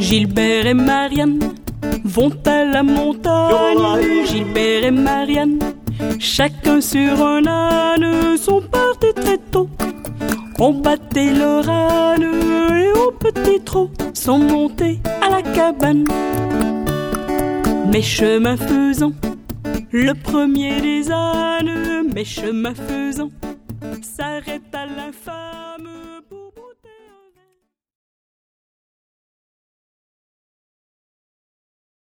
Gilbert et Marianne vont à la montagne. Gilbert et Marianne, chacun sur un âne, sont partis très tôt. On battait leur âne et au petit trot sont montés à la cabane. Mais chemin faisant, le premier des ânes, mais chemin faisant, s'arrête à l'infâme.